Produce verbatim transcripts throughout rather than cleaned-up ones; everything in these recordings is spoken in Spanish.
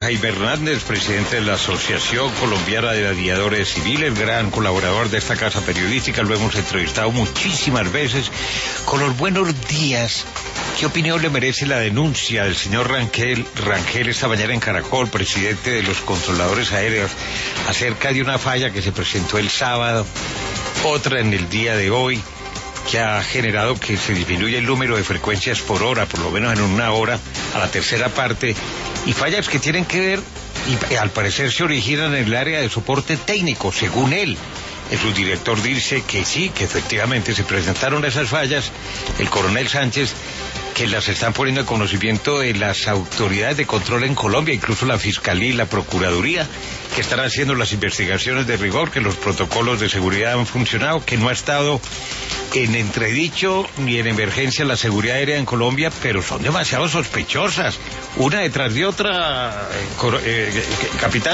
Jaime Hernández, presidente de la Asociación Colombiana de Aviadores Civiles, gran colaborador de esta casa periodística, lo hemos entrevistado muchísimas veces. Con los buenos días, ¿qué opinión le merece la denuncia del señor Rangel, Rangel esta mañana en Caracol, presidente de los controladores aéreos, acerca de una falla que se presentó el sábado, otra en el día de hoy, que ha generado que se disminuya el número de frecuencias por hora, por lo menos en una hora, a la tercera parte, y fallas que tienen que ver, y al parecer se originan en el área de soporte técnico, según él. El subdirector dice que sí, que efectivamente se presentaron esas fallas, el coronel Sánchez, que las están poniendo en conocimiento de las autoridades de control en Colombia, incluso la Fiscalía y la Procuraduría, que están haciendo las investigaciones de rigor, que los protocolos de seguridad han funcionado, que no ha estado en entredicho ni en emergencia la seguridad aérea en Colombia, pero son demasiado sospechosas, una detrás de otra, eh, eh, capitán.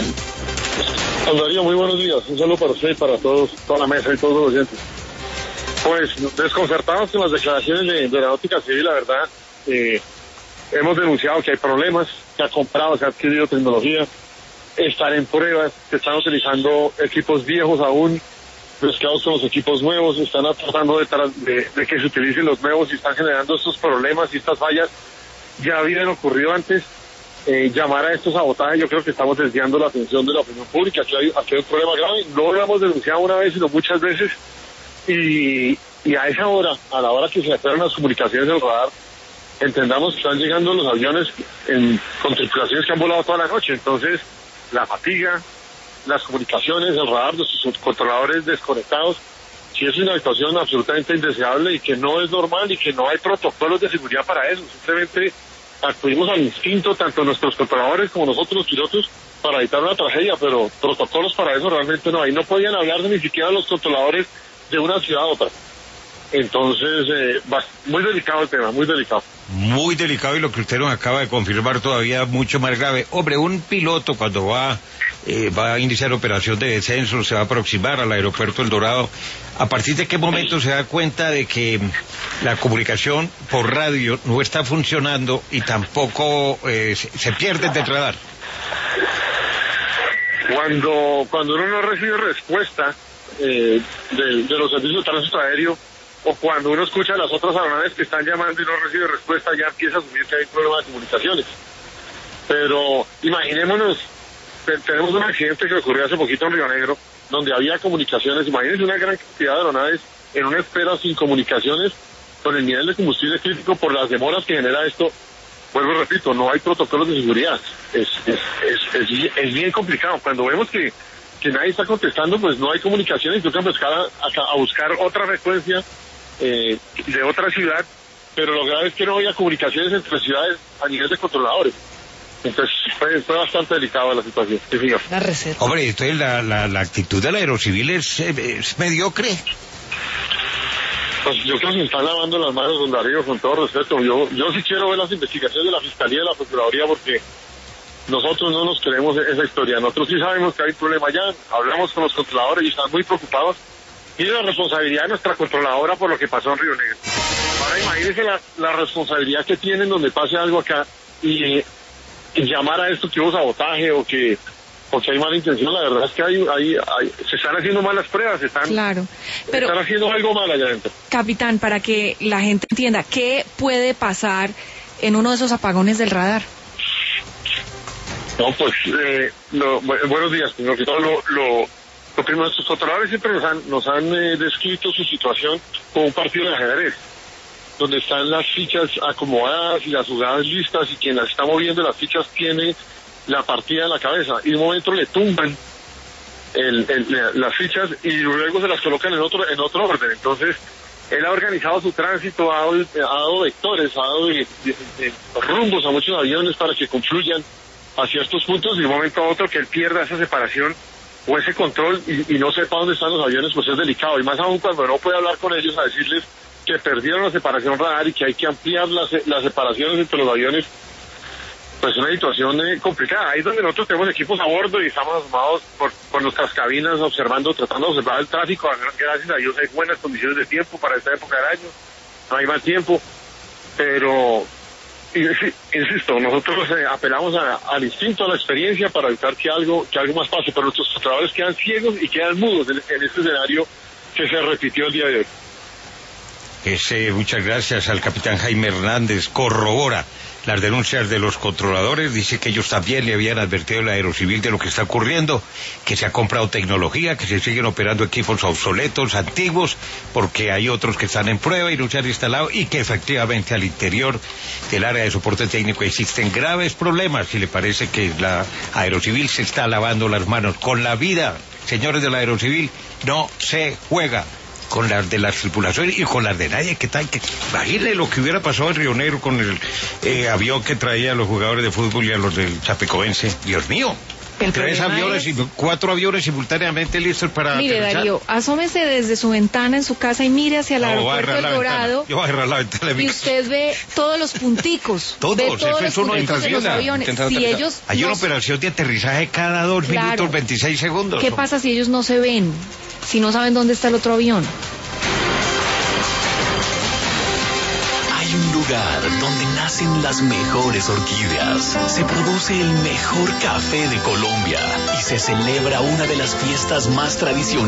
Don Darío, muy buenos días, un saludo para usted y para todos, toda la mesa y todos los oyentes. Pues desconcertados con las declaraciones de, de Aeronáutica Civil, la verdad, eh, hemos denunciado que hay problemas, se ha comprado, se ha adquirido tecnología, están en pruebas, se están utilizando equipos viejos aún, mezclados con los equipos nuevos, están tratando de, de, de que se utilicen los nuevos y están generando estos problemas y estas fallas. Ya habían ocurrido antes, eh, llamar a estos sabotajes, yo creo que estamos desviando la atención de la opinión pública, aquí hay, aquí hay un problema grave, no lo hemos denunciado una vez, sino muchas veces, y, y a esa hora, a la hora que se aclaran las comunicaciones del radar, entendamos que están llegando los aviones en, con tripulaciones que han volado toda la noche, entonces la fatiga, las comunicaciones, el radar, los controladores desconectados, sí es una situación absolutamente indeseable y que no es normal y que no hay protocolos de seguridad para eso, simplemente acudimos al instinto, tanto nuestros controladores como nosotros los pilotos, para evitar una tragedia, pero protocolos para eso realmente no hay, no podían hablar ni siquiera los controladores de una ciudad a otra. Entonces, eh, va, muy delicado el tema, muy delicado. Muy delicado, y lo que usted nos acaba de confirmar todavía mucho más grave. Hombre, un piloto cuando va eh, va a iniciar operación de descenso, se va a aproximar al aeropuerto El Dorado, ¿a partir de qué momento se da cuenta de que la comunicación por radio no está funcionando y tampoco eh, se, se pierde del radar? Cuando, cuando uno no recibe respuesta eh, de, de los servicios de tránsito aéreo, o cuando uno escucha a las otras aeronaves que están llamando y no recibe respuesta, ya empieza a asumir que hay problemas de comunicaciones. Pero imaginémonos, te, tenemos un accidente que ocurrió hace poquito en Río Negro, donde había comunicaciones, imagínense una gran cantidad de aeronaves en una espera sin comunicaciones, con el nivel de combustible crítico por las demoras que genera esto. Vuelvo y repito, no hay protocolos de seguridad, es, es, es, es, es bien complicado. Cuando vemos que, que nadie está contestando, pues no hay comunicaciones y toca buscar a, a, a buscar otra frecuencia Eh, de otra ciudad, pero lo grave es que no había comunicaciones entre ciudades a nivel de controladores. Entonces fue, fue bastante delicada la situación. Sí, señor. La receta. Hombre, entonces la, la, la actitud del aerocivil es, es mediocre. Pues yo creo que se están lavando las manos, don Darío, con todo respeto. Yo, yo sí quiero ver las investigaciones de la Fiscalía y de la Procuraduría, porque nosotros no nos creemos esa historia. Nosotros sí sabemos que hay problema allá, hablamos con los controladores y están muy preocupados. Y la responsabilidad de nuestra controladora por lo que pasó en Río Negro. Ahora imagínense la, la responsabilidad que tienen donde pase algo acá y, y llamar a esto que hubo sabotaje o que, o que hay mala intención. La verdad es que hay, hay, hay, se están haciendo malas pruebas, se están, claro, pero, están haciendo algo mal allá adentro. Capitán, para que la gente entienda, ¿qué puede pasar en uno de esos apagones del radar? No, pues, eh, lo, buenos días, primero que todo lo... lo Lo primero, nuestros controladores siempre nos han, nos han eh, descrito su situación como un partido de ajedrez, donde están las fichas acomodadas y las jugadas listas, y quien las está moviendo las fichas tiene la partida en la cabeza, y de un momento le tumban el, el, las fichas y luego se las colocan en otro, en otro orden. Entonces, él ha organizado su tránsito, ha dado, ha dado vectores, ha dado de, de, de rumbos a muchos aviones para que confluyan hacia estos puntos, y de un momento a otro que él pierda esa separación o ese control y, y no sepa dónde están los aviones, pues es delicado, y más aún cuando no puede hablar con ellos a decirles que perdieron la separación radar y que hay que ampliar las, las separaciones entre los aviones. Pues es una situación eh, complicada. Ahí es donde nosotros tenemos equipos a bordo y estamos asomados por, por nuestras cabinas observando, tratando de observar el tráfico. Gracias a Dios hay buenas condiciones de tiempo para esta época del año, no hay mal tiempo, pero Y, sí, insisto, nosotros eh, apelamos a, al instinto, a la experiencia para evitar que algo que algo más pase, pero nuestros trabajadores quedan ciegos y quedan mudos en, en este escenario que se repitió el día de hoy. Ese, muchas gracias al capitán Jaime Hernández. Corrobora las denuncias de los controladores, dice que ellos también le habían advertido a la Aerocivil de lo que está ocurriendo, que se ha comprado tecnología, que se siguen operando equipos obsoletos, antiguos, porque hay otros que están en prueba y no se han instalado, y que efectivamente al interior del área de soporte técnico existen graves problemas, y le parece que la Aerocivil se está lavando las manos. Con la vida, señores de la Aerocivil, no se juega. Con las de las tripulaciones y con las de nadie. ¿Qué tal? Que imagínense lo que hubiera pasado en Río Negro con el eh, avión que traía a los jugadores de fútbol y a los del Chapecoense. Dios mío. El Tres aviones es... y cuatro aviones simultáneamente listos para Mire, aterrizar. Darío, asómese desde su ventana en su casa y mire hacia el no, aeropuerto del Dorado. Yo voy a cerrar la ventana de mi y usted ve todos los punticos. Todos, ve todos eso los punticos de los aviones. Si ellos Hay no... una operación de aterrizaje cada dos claro. minutos, veintiséis segundos. ¿Qué pasa si ellos no se ven? Si no saben dónde está el otro avión. Hay un lugar donde nacen las mejores orquídeas, se produce el mejor café de Colombia y se celebra una de las fiestas más tradicionales